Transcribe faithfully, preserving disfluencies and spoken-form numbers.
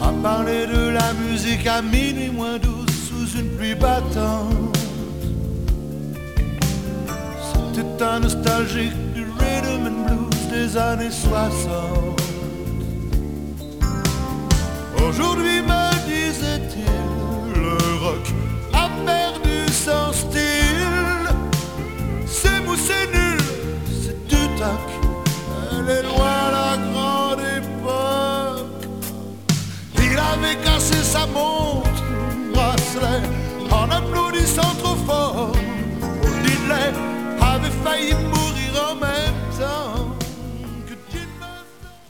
à parler de la musique à minuit moins douze sous une pluie battante. C'était un nostalgique du rhythm and blues des années soixante.